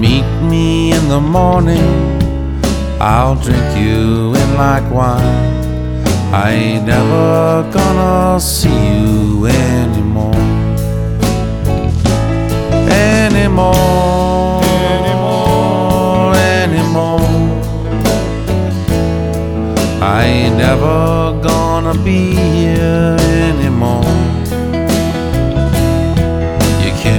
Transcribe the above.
Meet me in the morning, I'll drink you in like wine. I ain't never gonna see you anymore. Anymore, anymore. I ain't never gonna be here anymore.